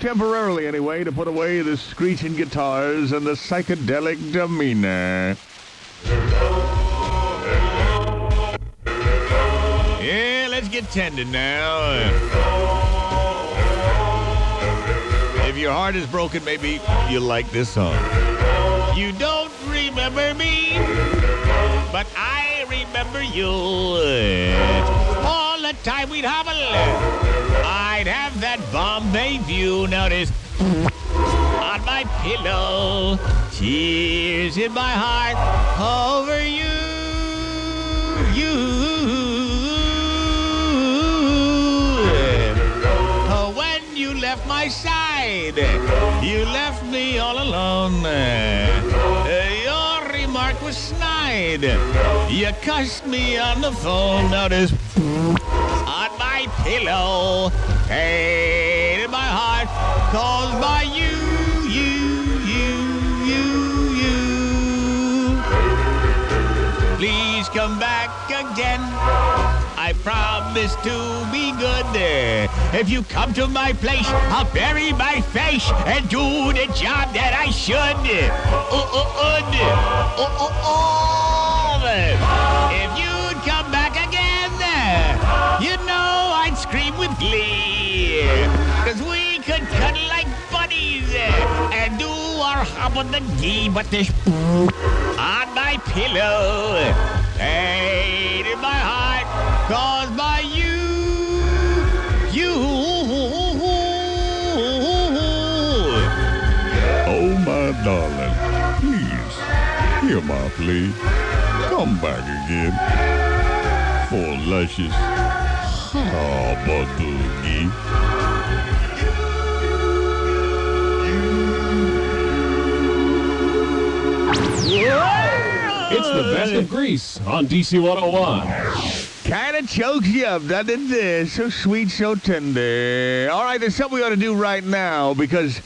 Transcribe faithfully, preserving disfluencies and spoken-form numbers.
temporarily anyway, to put away the screeching guitars and the psychedelic demeanor. Yeah, let's get tender now. If your heart is broken, maybe you'll like this song. You don't remember me, but I remember you. All the time we'd hobble, I'd have that Bombay view. Notice on my pillow, tears in my heart over you, you. Oh, when you left my side, you left me all alone. Your remark was snide. You cussed me on the phone. Notice on my pillow, pain in my heart, caused by you, you, you, you, you. Please come back again. I promise to be good. If you come to my place, I'll bury my face and do the job that I should. Uh, uh, uh, uh, uh, uh. If you'd come back again, you know I'd scream with glee. Cause we could cuddle like buddies and do our hop on the gee. But there's on my pillow, pain in my heart, caused by you, you. Oh, my darling, please, hear my plea. Come back again for luscious habadoogie. It's the best of Grease on D C one oh one. Kind of chokes you up, doesn't it? So sweet, so tender. All right, there's something we ought to do right now because